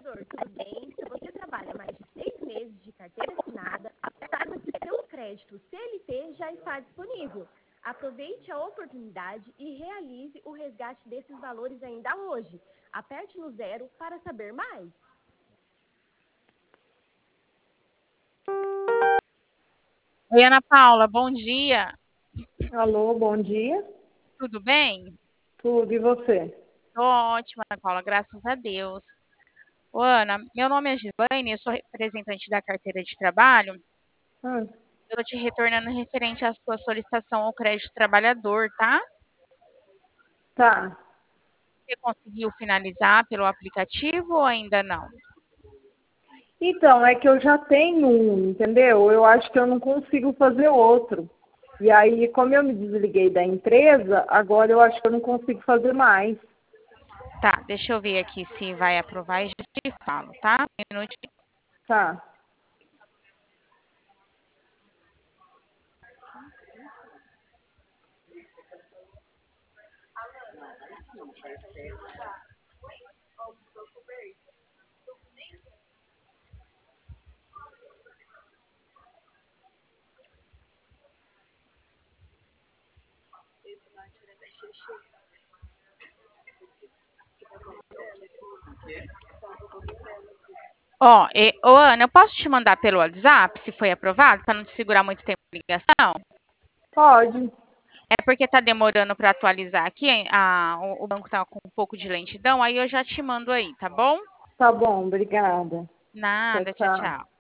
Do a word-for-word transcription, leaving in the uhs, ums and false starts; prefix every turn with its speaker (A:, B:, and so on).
A: trabalhador, tudo bem? Se você trabalha mais de seis meses de carteira assinada, saiba que seu crédito C L T já está disponível. Aproveite a oportunidade e realize o resgate desses valores ainda hoje. Aperte no zero para saber mais.
B: Oi, Ana Paula, bom dia.
C: Alô, bom dia.
B: Tudo bem?
C: Tudo, e você?
B: Tô ótima, Ana Paula, graças a Deus. Ô, Ana, meu nome é Gislaine, eu sou representante da carteira de trabalho.
C: Hum,
B: Eu tô te retornando referente à sua solicitação ao crédito trabalhador, tá?
C: tá.
B: Você conseguiu finalizar pelo aplicativo ou ainda não?
C: Então, é que eu já tenho um, entendeu? Eu acho que eu não consigo fazer outro. E aí, como eu me desliguei da empresa, agora eu acho que eu não consigo fazer mais.
B: Tá, deixa eu ver aqui se vai aprovar e já te falo, tá? Um minutinho.
C: Tá.
B: Ó, e, ô, Ana, eu posso te mandar pelo WhatsApp, se foi aprovado, para não te segurar muito tempo de ligação?
C: Pode.
B: É porque tá demorando para atualizar aqui, hein? Ah, o, o banco tá com um pouco de lentidão, aí eu já te mando aí, tá bom?
C: Tá bom, obrigada. Tchau,
B: Nada, tchau,
C: tchau.
B: tchau.